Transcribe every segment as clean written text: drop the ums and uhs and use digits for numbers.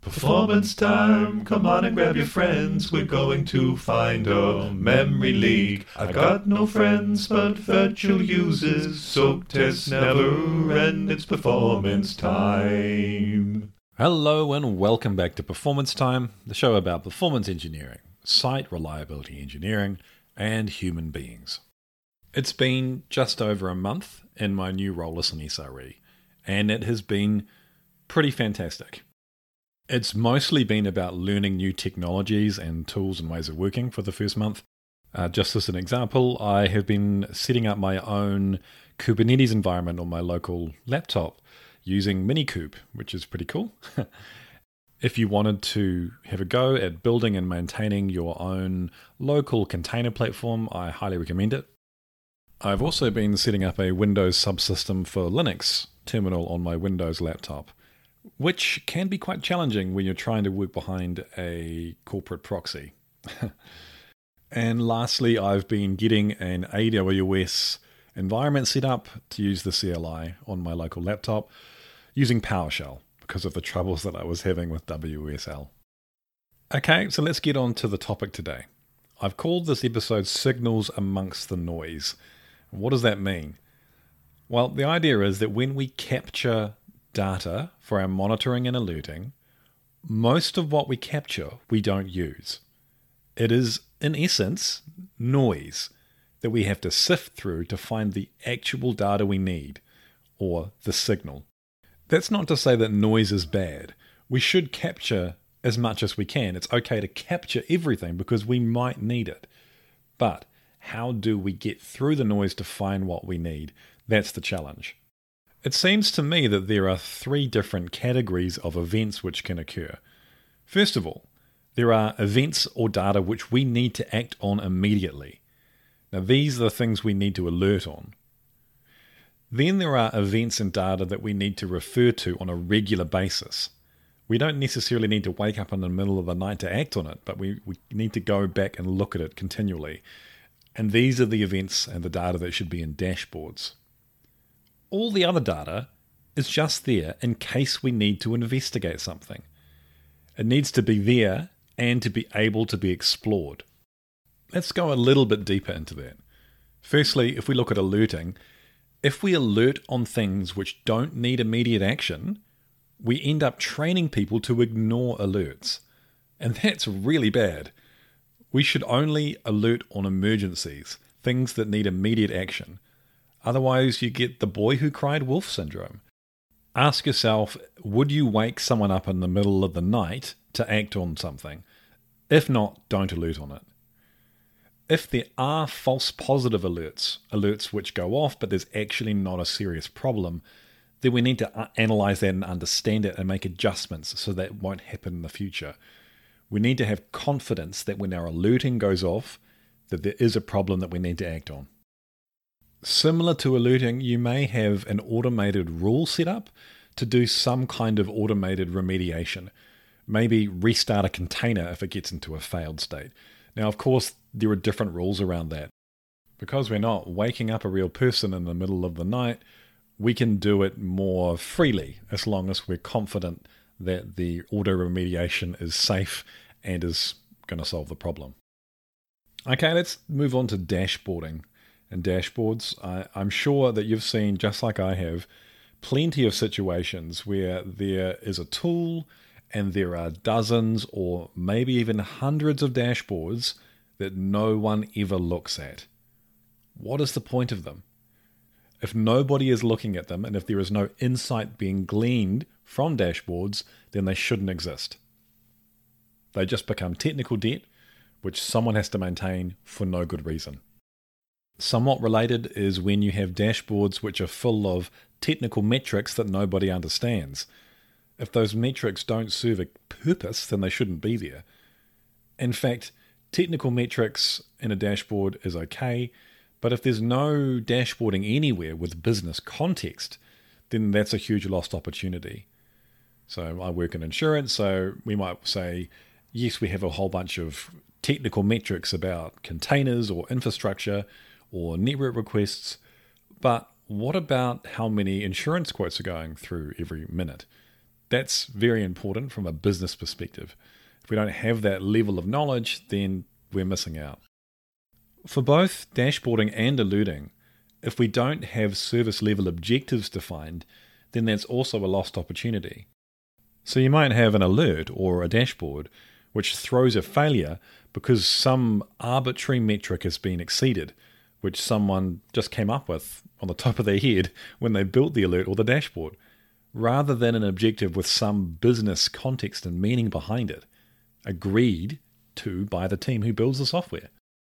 Performance time, come on and grab your friends. We're going to find a memory leak. I've got no friends but virtual users. Soak tests never end, it's performance time. Hello and welcome back to Performance Time, the show about performance engineering, site reliability engineering, and human beings. It's been just over a month in my new role as an SRE, and it has been pretty fantastic. It's mostly been about learning new technologies and tools and ways of working for the first month. Just as an example, I have been setting up my own Kubernetes environment on my local laptop using Minikube, which is pretty cool. If you wanted to have a go at building and maintaining your own local container platform, I highly recommend it. I've also been setting up a Windows subsystem for Linux terminal on my Windows laptop, which can be quite challenging when you're trying to work behind a corporate proxy. And lastly, I've been getting an AWS environment set up to use the CLI on my local laptop using PowerShell because of the troubles that I was having with WSL. Okay, so let's get on to the topic today. I've called this episode Signals Amongst the Noise. What does that mean? Well, the idea is that when we capture data for our monitoring and alerting, most of what we capture we don't use. It is, in essence, noise that we have to sift through to find the actual data we need, or the signal. That's not to say that noise is bad. We should capture as much as we can. It's okay to capture everything because we might need it. But how do we get through the noise to find what we need? That's the challenge. It seems to me that there are three different categories of events which can occur. First of all, there are events or data which we need to act on immediately. Now, these are the things we need to alert on. Then there are events and data that we need to refer to on a regular basis. We don't necessarily need to wake up in the middle of the night to act on it, but we need to go back and look at it continually. And these are the events and the data that should be in dashboards. All the other data is just there in case we need to investigate something. It needs to be there and to be able to be explored. Let's go a little bit deeper into that. Firstly, if we look at alerting, if we alert on things which don't need immediate action, we end up training people to ignore alerts. And that's really bad. We should only alert on emergencies, things that need immediate action. Otherwise, you get the boy who cried wolf syndrome. Ask yourself, would you wake someone up in the middle of the night to act on something? If not, don't alert on it. If there are false positive alerts which go off, but there's actually not a serious problem, then we need to analyze that and understand it and make adjustments so that won't happen in the future. We need to have confidence that when our alerting goes off, that there is a problem that we need to act on. Similar to alerting, you may have an automated rule set up to do some kind of automated remediation. Maybe restart a container if it gets into a failed state. Now, of course, there are different rules around that. Because we're not waking up a real person in the middle of the night, we can do it more freely as long as we're confident that the auto remediation is safe and is going to solve the problem. Okay, let's move on to dashboarding. And dashboards, I'm sure that you've seen, just like I have, plenty of situations where there is a tool and there are dozens or maybe even hundreds of dashboards that no one ever looks at. What is the point of them? If nobody is looking at them and if there is no insight being gleaned from dashboards, then they shouldn't exist. They just become technical debt, which someone has to maintain for no good reason. Somewhat related is when you have dashboards which are full of technical metrics that nobody understands. If those metrics don't serve a purpose, then they shouldn't be there. In fact, technical metrics in a dashboard is okay, but if there's no dashboarding anywhere with business context, then that's a huge lost opportunity. So I work in insurance, so we might say, yes, we have a whole bunch of technical metrics about containers or infrastructure or network requests, but what about how many insurance quotes are going through every minute? That's very important from a business perspective. If we don't have that level of knowledge, then we're missing out. For both dashboarding and alerting, if we don't have service level objectives defined, then that's also a lost opportunity. So you might have an alert or a dashboard which throws a failure because some arbitrary metric has been exceeded, which someone just came up with on the top of their head when they built the alert or the dashboard, rather than an objective with some business context and meaning behind it, agreed to by the team who builds the software.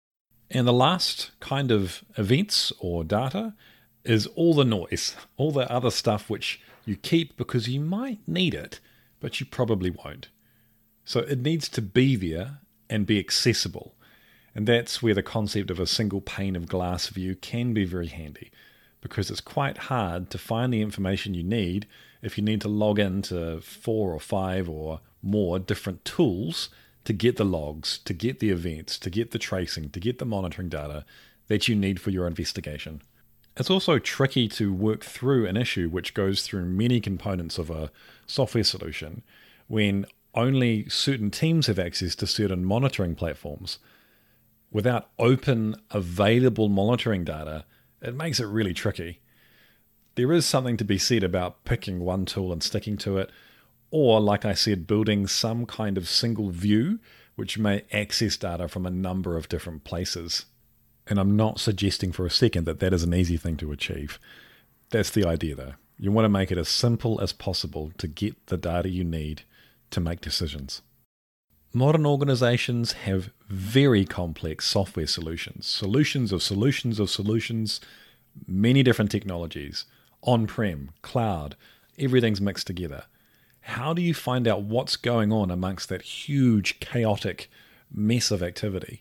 And the last kind of events or data is all the noise, all the other stuff which you keep because you might need it, but you probably won't. So it needs to be there and be accessible. And that's where the concept of a single pane of glass view can be very handy, because it's quite hard to find the information you need if you need to log into 4 or 5 or more different tools to get the logs, to get the events, to get the tracing, to get the monitoring data that you need for your investigation. It's also tricky to work through an issue which goes through many components of a software solution when only certain teams have access to certain monitoring platforms. Without open, available monitoring data, it makes it really tricky. There is something to be said about picking one tool and sticking to it, or, like I said, building some kind of single view which may access data from a number of different places. And I'm not suggesting for a second that that is an easy thing to achieve. That's the idea, though. You want to make it as simple as possible to get the data you need to make decisions. Modern organizations have very complex software solutions of solutions, many different technologies, on-prem, cloud, everything's mixed together. How do you find out what's going on amongst that huge, chaotic mess of activity?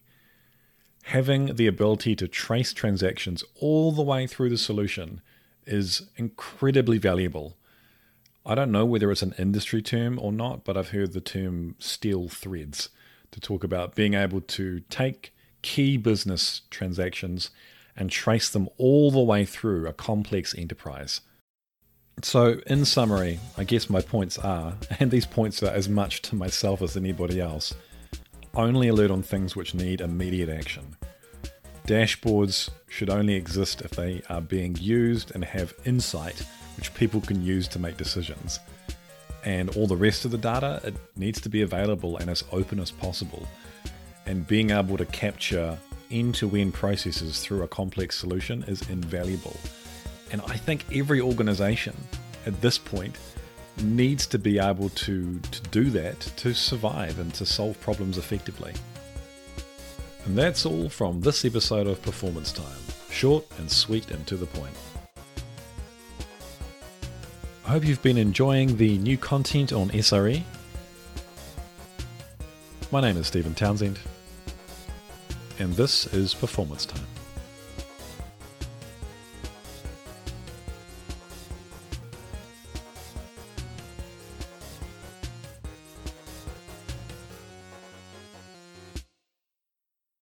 Having the ability to trace transactions all the way through the solution is incredibly valuable. I don't know whether it's an industry term or not, but I've heard the term steel threads to talk about being able to take key business transactions and trace them all the way through a complex enterprise. So in summary, I guess my points are, and these points are as much to myself as anybody else, only alert on things which need immediate action. Dashboards should only exist if they are being used and have insight which people can use to make decisions. And all the rest of the data, it needs to be available and as open as possible. And being able to capture end-to-end processes through a complex solution is invaluable. And I think every organization at this point needs to be able to do that to survive and to solve problems effectively. And that's all from this episode of Performance Time. Short and sweet and to the point. I hope you've been enjoying the new content on SRE. My name is Stephen Townsend, and this is Performance Time.